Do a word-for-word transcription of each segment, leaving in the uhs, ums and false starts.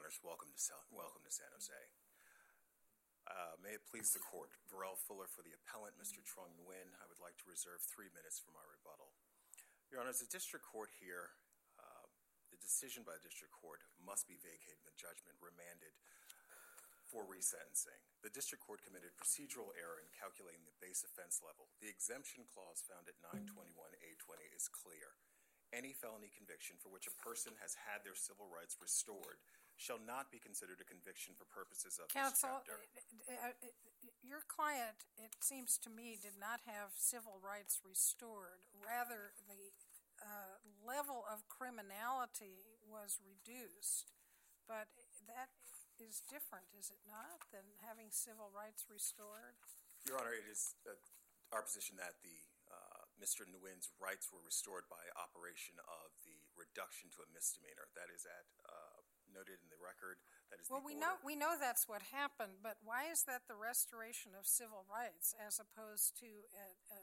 Honors. Welcome to, welcome to San Jose. Uh, may it please the Court, Varel Fuller for the appellant, Mister Trung Nguyen. I would like to reserve three minutes for my rebuttal. Your Honors, the District Court here, uh, the decision by the District Court must be vacated and the judgment remanded for resentencing. The District Court committed procedural error in calculating the base offense level. The exemption clause found at nine twenty-one A twenty is clear. Any felony conviction for which a person has had their civil rights restored shall not be considered a conviction for purposes of Counsel, this chapter. Uh, your client, it seems to me, did not have civil rights restored. Rather, the uh, level of criminality was reduced. But that is different, is it not, than having civil rights restored? Your Honor, it is uh, our position that the uh, Mister Nguyen's rights were restored by operation of the reduction to a misdemeanor. That is at uh, noted in the record. That is well, the we order. know we know that's what happened, but why is that the restoration of civil rights as opposed to a, a,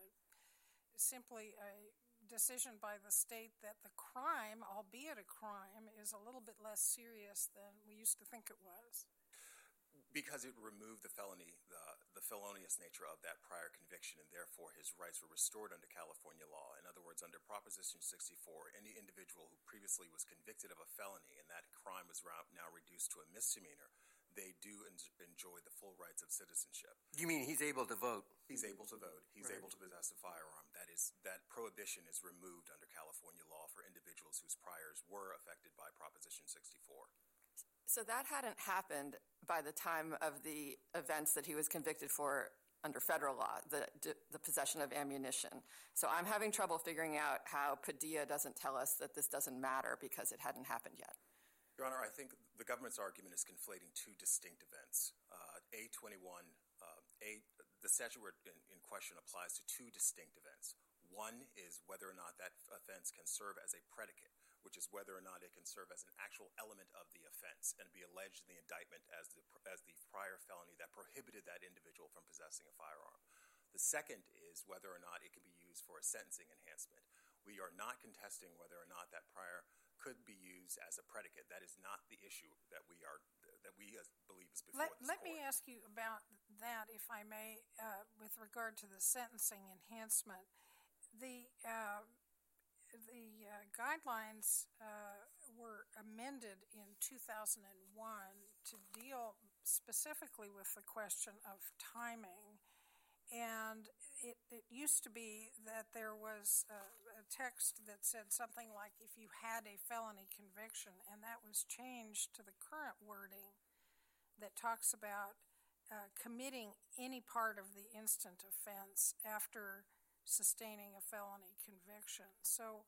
simply a decision by the state that the crime, albeit a crime, is a little bit less serious than we used to think it was? Because it removed the felony, the, the felonious nature of that prior conviction, and therefore his rights were restored under California law. In other words, under Proposition sixty-four, any individual who previously was convicted of a felony and that crime was now reduced to a misdemeanor, they do en- enjoy the full rights of citizenship. You mean he's able to vote? He's able to vote. He's Right. able to possess a firearm. That is, that prohibition is removed under California law for individuals whose priors were affected by Proposition sixty-four. So that hadn't happened by the time of the events that he was convicted for under federal law, the, the possession of ammunition. So I'm having trouble figuring out how Padilla doesn't tell us that this doesn't matter because it hadn't happened yet. Your Honor, I think the government's argument is conflating two distinct events. Uh, A twenty-one, uh, A, the statute in, in question applies to two distinct events. One is whether or not that offense can serve as a predicate, which is whether or not it can serve as an actual element of the offense and be alleged in the indictment as the, as the prior felony that prohibited that individual from possessing a firearm. The second is whether or not it can be used for a sentencing enhancement. We are not contesting whether or not that prior could be used as a predicate. That is not the issue that we are that we believe is before let, this let court. me ask you about that, if I may, uh, with regard to the sentencing enhancement. The uh, the uh, guidelines uh, were amended in two thousand one to deal specifically with the question of timing. And it, it used to be that there was a, a text that said something like, if you had a felony conviction, and that was changed to the current wording that talks about uh, committing any part of the instant offense after sustaining a felony conviction. So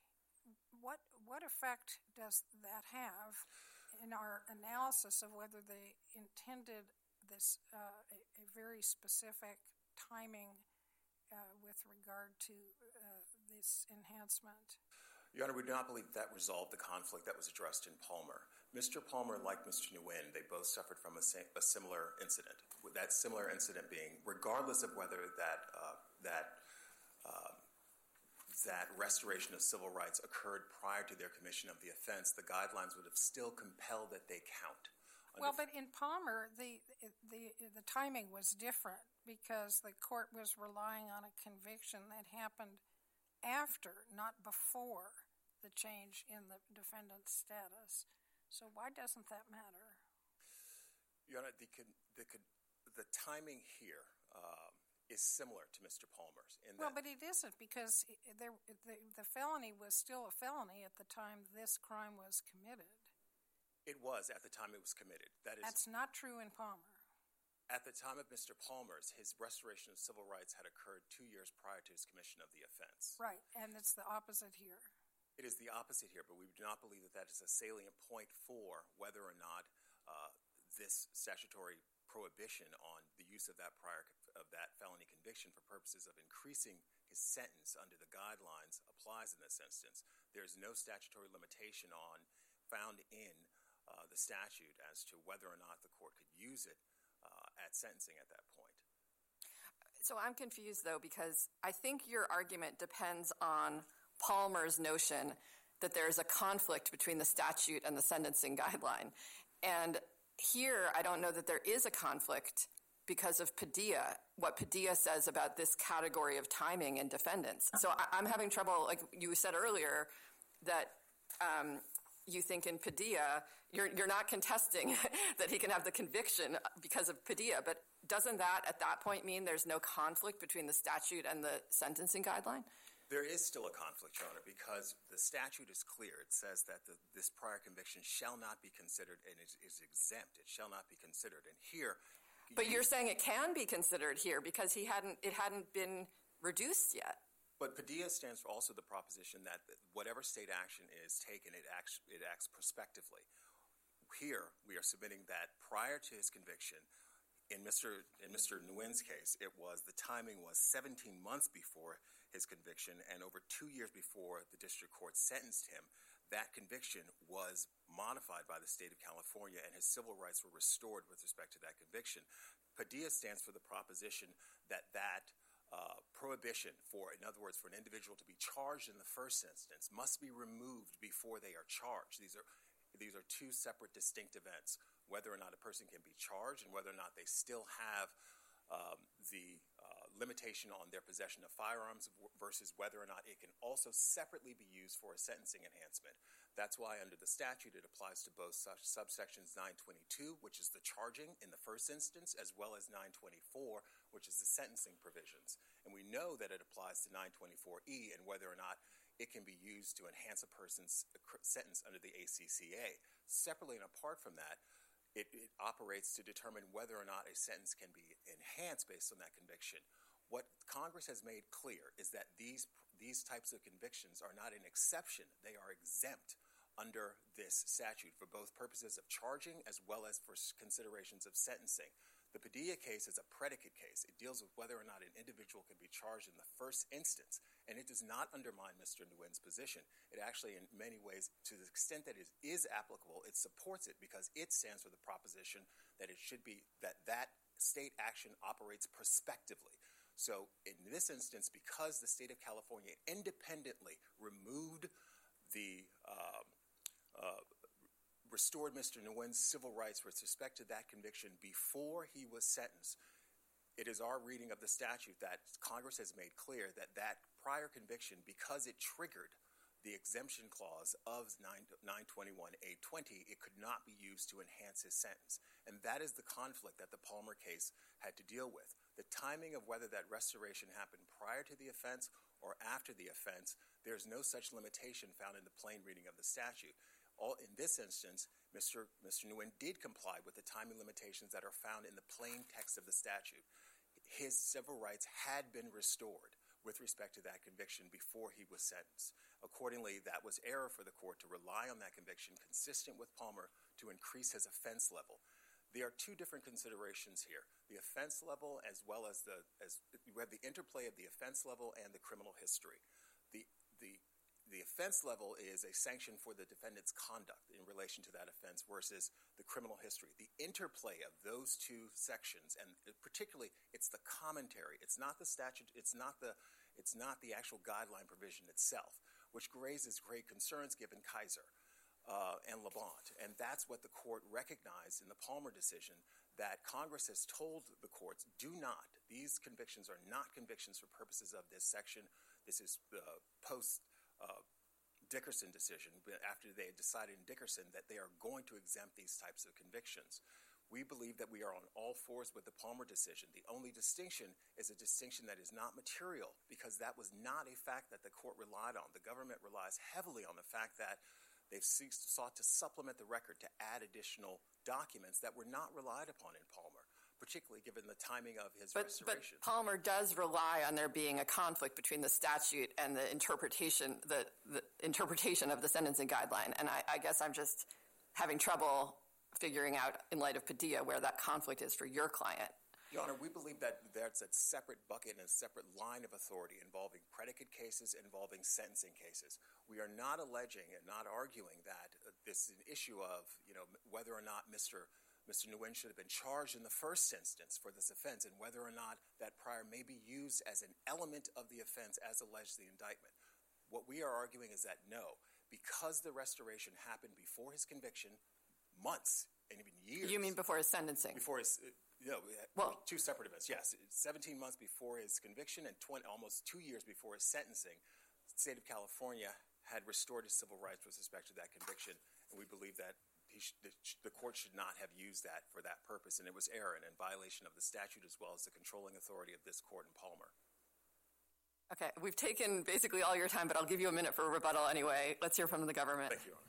what what effect does that have in our analysis of whether they intended this uh, a, a very specific timing uh, with regard to uh, this enhancement? Your Honor, we do not believe that resolved the conflict that was addressed in Palmer. Mister Palmer, like Mister Nguyen, they both suffered from a, a similar incident. With that similar incident being, regardless of whether that uh, that uh, that restoration of civil rights occurred prior to their commission of the offense, the guidelines would have still compelled that they count. Well, but in Palmer, the, the the timing was different because the court was relying on a conviction that happened after, not before, the change in the defendant's status. So why doesn't that matter? Your Honor, the, the, the timing here um, is similar to Mister Palmer's. In well, that but it isn't, because there, the, the felony was still a felony at the time this crime was committed. It was at the time it was committed. That is, That's not true in Palmer. At the time of Mister Palmer's, his restoration of civil rights had occurred two years prior to his commission of the offense. Right, and it's the opposite here. It is the opposite here, but we do not believe that that is a salient point for whether or not uh, this statutory prohibition on the use of that prior of that felony conviction for purposes of increasing his sentence under the guidelines applies in this instance. There is no statutory limitation on found in uh, the statute as to whether or not the court could use it uh, at sentencing at that point. So I'm confused, though, because I think your argument depends on Palmer's notion that there's a conflict between the statute and the sentencing guideline. And here, I don't know that there is a conflict because of Padilla, what Padilla says about this category of timing and defendants. So I, I'm having trouble, like you said earlier, that um, you think in Padilla, you're, you're not contesting that he can have the conviction because of Padilla, but doesn't that at that point mean there's no conflict between the statute and the sentencing guideline? There is still a conflict, Your Honor, because the statute is clear. It says that the, this prior conviction shall not be considered and is, is exempt. It shall not be considered. And here, but you, you're saying it can be considered here because he hadn't. It hadn't been reduced yet. But Padilla stands for also the proposition that whatever state action is taken, it acts it acts prospectively. Here, we are submitting that prior to his conviction, in Mister in Mister Nguyen's case, it was the timing was seventeen months before his conviction, and over two years before the district court sentenced him, that conviction was modified by the state of California, and his civil rights were restored with respect to that conviction. Padilla stands for the proposition that that uh, prohibition for, in other words, for an individual to be charged in the first instance must be removed before they are charged. These are these are two separate, distinct events, whether or not a person can be charged and whether or not they still have um, the uh, limitation on their possession of firearms versus whether or not it can also separately be used for a sentencing enhancement. That's why under the statute it applies to both such subsections nine twenty-two, which is the charging in the first instance, as well as nine twenty-four, which is the sentencing provisions. And we know that it applies to nine twenty-four E and whether or not it can be used to enhance a person's sentence under the A C C A. Separately and apart from that, It, it operates to determine whether or not a sentence can be enhanced based on that conviction. What Congress has made clear is that these these types of convictions are not an exception. They are exempt under this statute for both purposes of charging as well as for considerations of sentencing. The Padilla case is a predicate case. It deals with whether or not an individual can be charged in the first instance, and it does not undermine Mister Nguyen's position. It actually, in many ways, to the extent that it is applicable, it supports it because it stands for the proposition that it should be that that state action operates prospectively. So in this instance, because the state of California independently removed the um, uh, restored Mister Nguyen's civil rights with respect to that conviction before he was sentenced, it is our reading of the statute that Congress has made clear that that prior conviction, because it triggered the exemption clause of nine twenty-one A twenty, it could not be used to enhance his sentence. And that is the conflict that the Palmer case had to deal with. The timing of whether that restoration happened prior to the offense or after the offense, there's no such limitation found in the plain reading of the statute. All, in this instance, Mister Mister Nguyen did comply with the timing limitations that are found in the plain text of the statute. His civil rights had been restored with respect to that conviction before he was sentenced. Accordingly, that was error for the court to rely on that conviction consistent with Palmer to increase his offense level. There are two different considerations here: the offense level as well as the as you have the interplay of the offense level and the criminal history. The the The offense level is a sanction for the defendant's conduct in relation to that offense versus the criminal history. The interplay of those two sections, and particularly it's the commentary. It's not the statute. It's not the. It's not the actual guideline provision itself, which raises great concerns given Kaiser uh, and Labonte. And that's what the court recognized in the Palmer decision, that Congress has told the courts, do not. These convictions are not convictions for purposes of this section. This is the post. Uh, Dickerson decision, after they had decided in Dickerson that they are going to exempt these types of convictions. We believe that we are on all fours with the Palmer decision. The only distinction is a distinction that is not material because that was not a fact that the court relied on. The government relies heavily on the fact that they've sought to supplement the record to add additional documents that were not relied upon in Palmer, particularly given the timing of his but, restoration. But Palmer does rely on there being a conflict between the statute and the interpretation, the, the interpretation of the sentencing guideline. And I, I guess I'm just having trouble figuring out, in light of Padilla, where that conflict is for your client. Your Honor, we believe that there's a separate bucket and a separate line of authority involving predicate cases, involving sentencing cases. We are not alleging and not arguing that uh, this is an issue of, you know, whether or not Mister Mister Nguyen should have been charged in the first instance for this offense and whether or not that prior may be used as an element of the offense as alleged in the indictment. What we are arguing is that no, because the restoration happened before his conviction, months and even years. You mean before his sentencing? Before his, you know, Well- two separate events, yes. seventeen months before his conviction and twenty, almost two years before his sentencing, the state of California had restored his civil rights with respect to that conviction, and we believe that he sh- the, the court should not have used that for that purpose, and it was error and in violation of the statute as well as the controlling authority of this court in Palmer. Okay, we've taken basically all your time, but I'll give you a minute for a rebuttal anyway. Let's hear from the government. Thank you, Your Honor.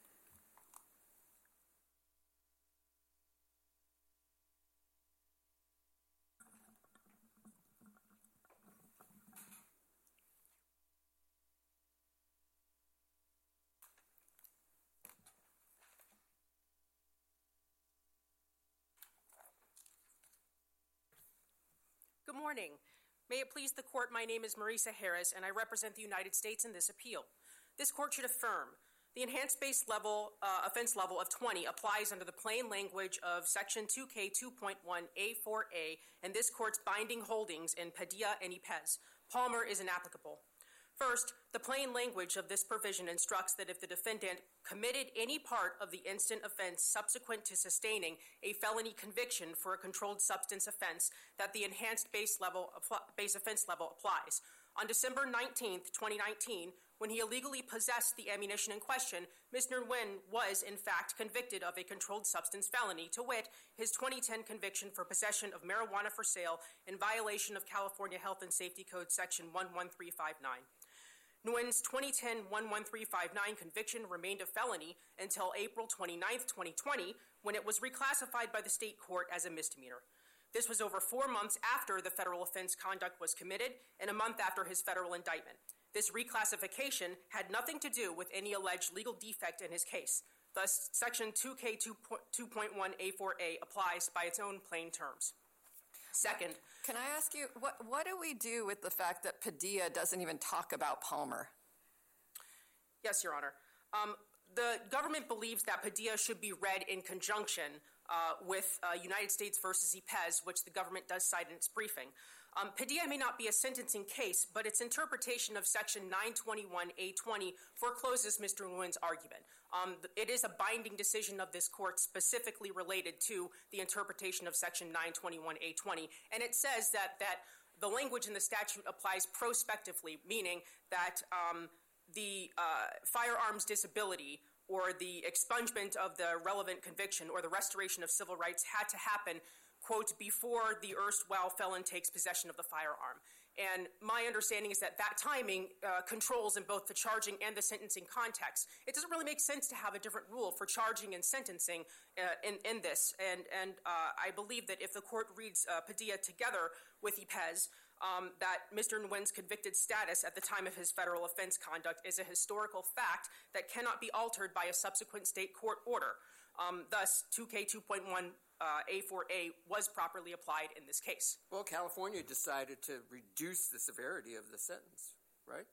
Good morning. May it please the court, my name is Marisa Harris, and I represent the United States in this appeal. This court should affirm the enhanced base level uh, offense level of twenty applies under the plain language of Section two K two point one A four A and this court's binding holdings in Padilla and Ypez. Palmer is inapplicable. First, the plain language of this provision instructs that if the defendant committed any part of the instant offense subsequent to sustaining a felony conviction for a controlled substance offense, that the enhanced base level base offense level applies. On December nineteenth, twenty nineteen, when he illegally possessed the ammunition in question, Mister Nguyen was, in fact, convicted of a controlled substance felony, to wit, his twenty ten conviction for possession of marijuana for sale in violation of California Health and Safety Code Section one one three five nine. Nguyen's twenty ten one one three five nine conviction remained a felony until April twenty-ninth, twenty twenty, when it was reclassified by the state court as a misdemeanor. This was over four months after the federal offense conduct was committed and a month after his federal indictment. This reclassification had nothing to do with any alleged legal defect in his case. Thus, Section two K two point one A four A applies by its own plain terms. Second, Can I ask you, what, what do we do with the fact that Padilla doesn't even talk about Palmer? yes, Your Honor. Um, the government believes that Padilla should be read in conjunction uh, with uh, United States versus Ypez, which the government does cite in its briefing. Um, Padilla may not be a sentencing case, but its interpretation of Section nine twenty-one A twenty forecloses Mister Nguyen's argument. Um, it is a binding decision of this court specifically related to the interpretation of Section nine twenty-one A twenty, and it says that, that the language in the statute applies prospectively, meaning that um, the uh, firearms disability or the expungement of the relevant conviction or the restoration of civil rights had to happen, quote, before the erstwhile felon takes possession of the firearm. And my understanding is that that timing uh, controls in both the charging and the sentencing context. It doesn't really make sense to have a different rule for charging and sentencing uh, in, in this. And, and uh, I believe that if the court reads uh, Padilla together with Ypez, um, that Mister Nguyen's convicted status at the time of his federal offense conduct is a historical fact that cannot be altered by a subsequent state court order. Um, thus, two K two point one Uh, A four A was properly applied in this case. Well, California decided to reduce the severity of the sentence, right?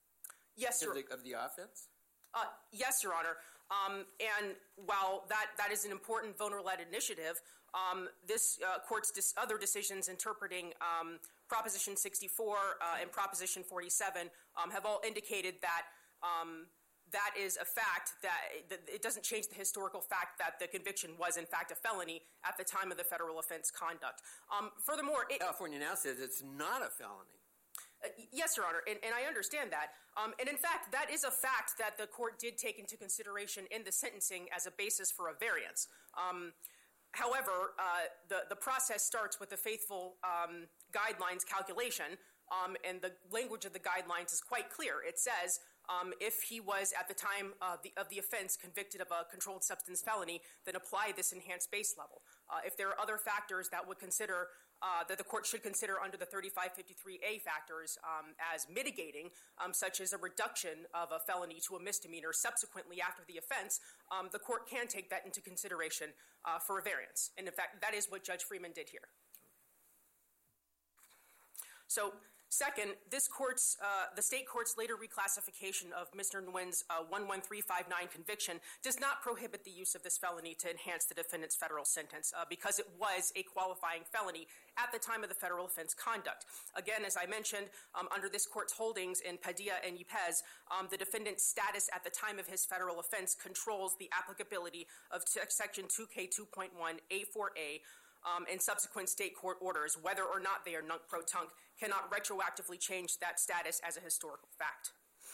Yes, Your Of the, of the offense? Uh, yes, Your Honor. Um, and while that, that is an important voter-led initiative, um, this uh, court's dis- other decisions interpreting um, Proposition sixty-four uh, and Proposition forty-seven um, have all indicated that um, that is a fact, that it doesn't change the historical fact that the conviction was, in fact, a felony at the time of the federal offense conduct. Um, furthermore, it, California now says it's not a felony. Uh, yes, Your Honor, and, and I understand that. Um, and in fact, that is a fact that the court did take into consideration in the sentencing as a basis for a variance. Um, however, uh, the, the process starts with the faithful um, guidelines calculation, um, and the language of the guidelines is quite clear. It says, Um, if he was at the time of the, of the offense convicted of a controlled substance felony, then apply this enhanced base level. Uh, if there are other factors that would consider, uh, that the court should consider under the thirty-five fifty-three A factors um, as mitigating, um, such as a reduction of a felony to a misdemeanor subsequently after the offense, um, the court can take that into consideration uh, for a variance. And in fact, that is what Judge Freeman did here. So Second, this court's, uh, the state court's later reclassification of Mister Nguyen's uh, one one three five nine conviction does not prohibit the use of this felony to enhance the defendant's federal sentence uh, because it was a qualifying felony at the time of the federal offense conduct. Again, as I mentioned, um, under this court's holdings in Padilla and Yepez, um, the defendant's status at the time of his federal offense controls the applicability of t- Section two K two point one A four A Um, and subsequent state court orders, whether or not they are nunc-pro-tunc, cannot retroactively change that status as a historical fact.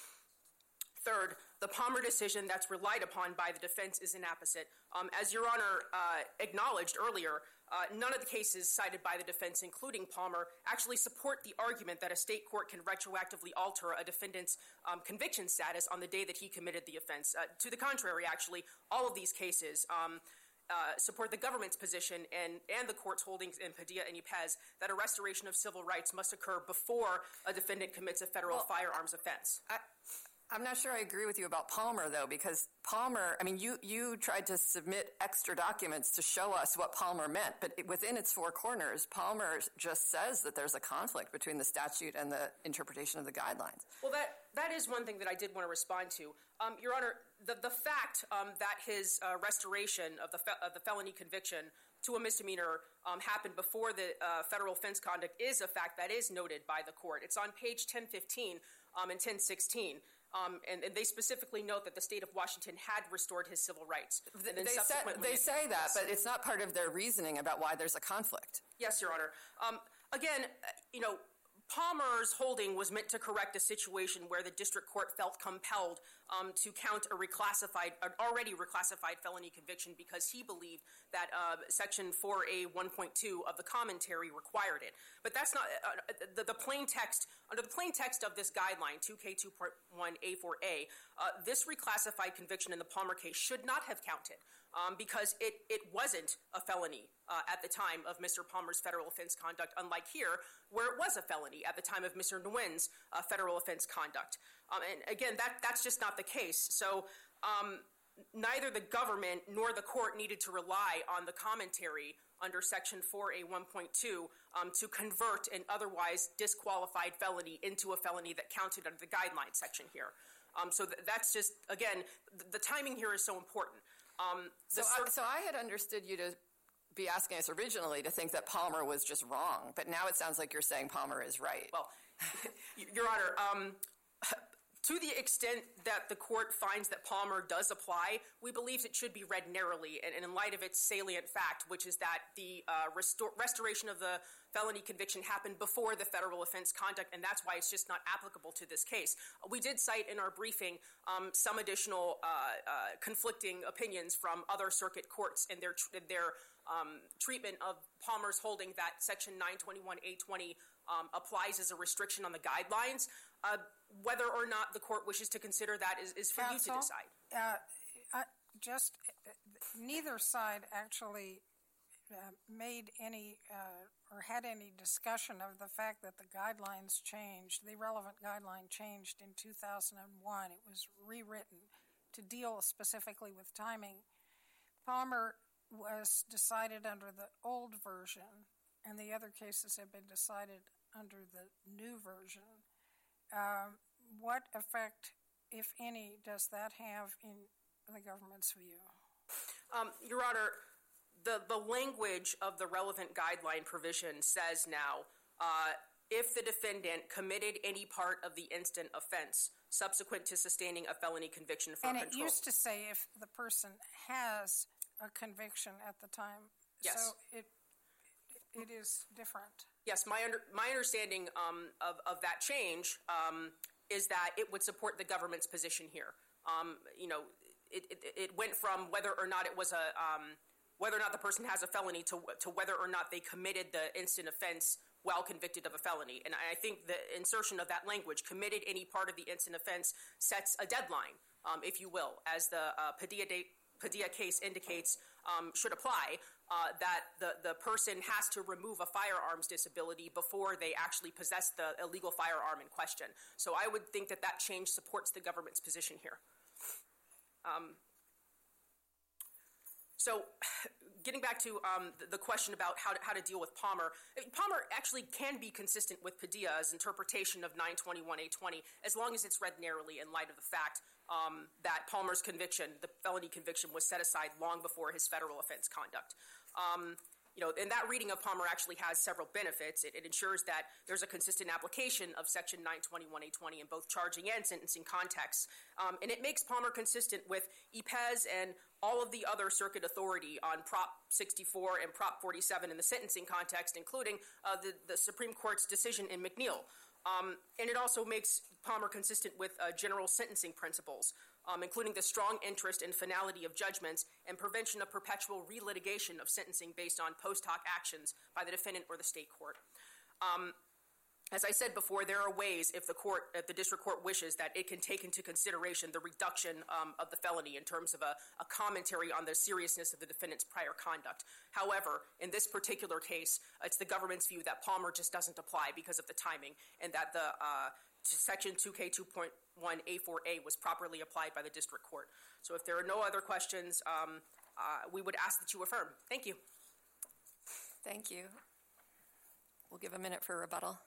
Third, the Palmer decision that's relied upon by the defense is inapposite. Um, as Your Honor uh, acknowledged earlier, uh, none of the cases cited by the defense, including Palmer, actually support the argument that a state court can retroactively alter a defendant's um, conviction status on the day that he committed the offense. Uh, to the contrary, actually, all of these cases um, Uh, support the government's position and, and the court's holdings in Padilla and Yepez that a restoration of civil rights must occur before a defendant commits a federal well, firearms offense. I, I'm not sure I agree with you about Palmer, though, because Palmer, I mean, you, you tried to submit extra documents to show us what Palmer meant, but it, within its four corners, Palmer just says that there's a conflict between the statute and the interpretation of the guidelines. Well, that, that is one thing that I did want to respond to. Um, Your Honor, the, the fact um, that his uh, restoration of the, fe- of the felony conviction to a misdemeanor um, happened before the uh, federal offense conduct is a fact that is noted by the court. It's on page ten fifteen um, and ten sixteen. Um, and, and they specifically note that the state of Washington had restored his civil rights. They, they, say, they say that, but it's not part of their reasoning about why there's a conflict. Yes, Your Honor. Um, again, uh, you know, Palmer's holding was meant to correct a situation where the district court felt compelled um, to count a reclassified, an already reclassified felony conviction because he believed that uh, Section four A one point two of the commentary required it. But that's not uh, the, the plain text. Under the plain text of this guideline, two K two point one A four A, uh, this reclassified conviction in the Palmer case should not have counted um, because it, it wasn't a felony uh, at the time of Mister Palmer's federal offense conduct, unlike here, where it was a felony at the time of Mister Nguyen's uh, federal offense conduct. Um, and again, that, that's just not the case. So um, neither the government nor the court needed to rely on the commentary under Section four A one point two um, to convert an otherwise disqualified felony into a felony that counted under the guideline section here. Um, so th- that's just, again, th- the timing here is so important. Um, so, I, so I had understood you to be asking us originally to think that Palmer was just wrong, but now it sounds like you're saying Palmer is right. Well, Your Honor, um, to the extent that the court finds that Palmer does apply, we believe it should be read narrowly and, and in light of its salient fact, which is that the uh, restor- restoration of the felony conviction happened before the federal offense conduct, and that's why it's just not applicable to this case. We did cite in our briefing um, some additional uh, uh, conflicting opinions from other circuit courts and their tr- their um, treatment of Palmer's holding that Section nine twenty-one A twenty um, applies as a restriction on the guidelines. Uh, whether or not the court wishes to consider that is, is for Counsel, you to decide. Uh, I just uh, neither side actually uh, made any uh, or had any discussion of the fact that the guidelines changed. The relevant guideline changed in two thousand one. It was rewritten to deal specifically with timing. Palmer was decided under the old version, and the other cases have been decided under the new version. Um, what effect, if any, does that have in the government's view? Um, Your Honor, the, the language of the relevant guideline provision says now, uh, if the defendant committed any part of the instant offense subsequent to sustaining a felony conviction for and control. And it used to say if the person has a conviction at the time. Yes. So it it is different. Yes, my under, my understanding um, of, of that change um, is that it would support the government's position here. Um, you know, it, it, it went from whether or not it was a um, whether or not the person has a felony to to whether or not they committed the instant offense while convicted of a felony. And I think the insertion of that language, committed any part of the instant offense, sets a deadline, um, if you will, as the uh, Padilla date. Padilla case indicates um, should apply, uh, that the, the person has to remove a firearms disability before they actually possess the illegal firearm in question. So I would think that that change supports the government's position here. Um, so getting back to um, the, the question about how to, how to deal with Palmer, Palmer actually can be consistent with Padilla's interpretation of nine twenty-one A twenty as long as it's read narrowly in light of the fact um, that Palmer's conviction, the felony conviction, was set aside long before his federal offense conduct. Um, You know, and that reading of Palmer actually has several benefits. It, it ensures that there's a consistent application of Section nine twenty-one A twenty in both charging and sentencing contexts. Um, and it makes Palmer consistent with E P E S and all of the other circuit authority on Prop sixty-four and Prop forty-seven in the sentencing context, including uh, the, the Supreme Court's decision in McNeil. Um, and it also makes Palmer consistent with uh, general sentencing principles, um, including the strong interest and finality of judgments and prevention of perpetual relitigation of sentencing based on post hoc actions by the defendant or the state court. Um, as I said before, there are ways, if the court, if the district court wishes, that it can take into consideration the reduction um, of the felony in terms of a, a commentary on the seriousness of the defendant's prior conduct. However, in this particular case, it's the government's view that Palmer just doesn't apply because of the timing, and that the uh, Section two K two point one A four A was properly applied by the district court. So if there are no other questions, um, uh, we would ask that you affirm. Thank you. Thank you. We'll give a minute for rebuttal.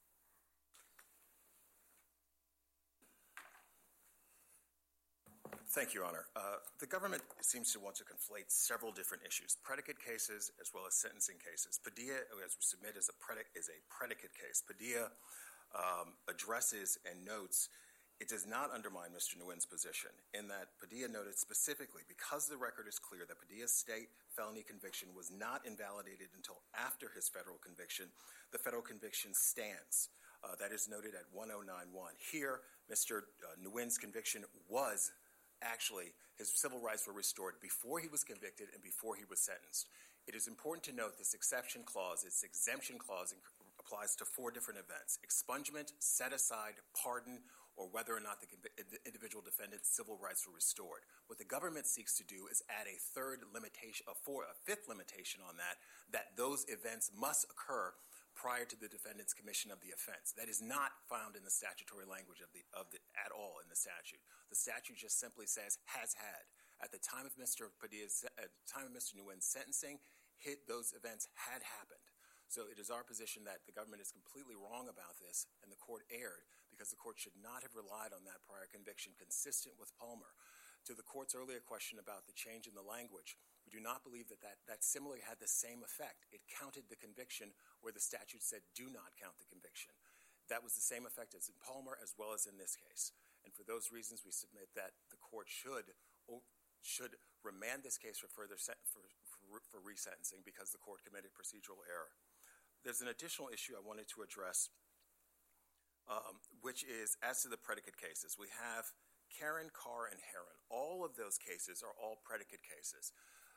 Thank you, Your Honor. Uh, the government seems to want to conflate several different issues, predicate cases as well as sentencing cases. Padilla, as we submit, is a, predic- is a predicate case. Padilla um, addresses and notes it does not undermine Mister Nguyen's position in that Padilla noted specifically, because the record is clear that Padilla's state felony conviction was not invalidated until after his federal conviction, the federal conviction stands. Uh, that is noted at one oh nine one. Here, Mister Uh, Nguyen's conviction was actually, his civil rights were restored before he was convicted and before he was sentenced. It is important to note this exception clause, its exemption clause, applies to four different events: expungement, set aside, pardon, or whether or not the, the individual defendant's civil rights were restored. What the government seeks to do is add a third limitation, a, four, a fifth limitation on that, that those events must occur prior to the defendant's commission of the offense. That is not found in the statutory language of the, of the, at all in the statute. The statute just simply says, has had. At the time of Mister Padilla's, at the time of Mister Nguyen's sentencing, hit, those events had happened. So it is our position that the government is completely wrong about this, and the court erred because the court should not have relied on that prior conviction consistent with Palmer. To the court's earlier question about the change in the language, we do not believe that that, that similarly had the same effect. It counted the conviction where the statute said do not count the conviction. That was the same effect as in Palmer as well as in this case. And for those reasons, we submit that the court should should remand this case for further set, for, for, for resentencing because the court committed procedural error. There's an additional issue I wanted to address, um, which is as to the predicate cases. We have Karen, Carr, and Heron. All of those cases are all predicate cases.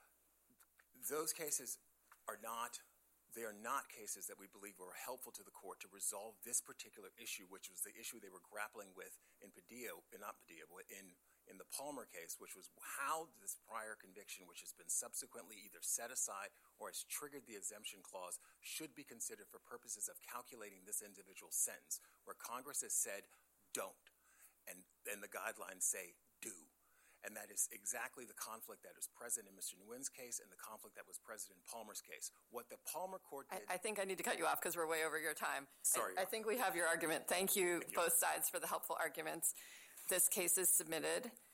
Those cases are not, they are not cases that we believe were helpful to the court to resolve this particular issue, which was the issue they were grappling with in Padilla, not Padilla, but in, in the Palmer case, which was how this prior conviction, which has been subsequently either set aside or has triggered the exemption clause, should be considered for purposes of calculating this individual's sentence, where Congress has said, don't, and, and the guidelines say, do. And that is exactly the conflict that is present in Mister Nguyen's case and the conflict that was present in Palmer's case. What the Palmer court did... I, I think I need to cut you off because we're way over your time. Sorry. I, I think we have your argument. Thank you, Thank you, both sides, for the helpful arguments. This case is submitted.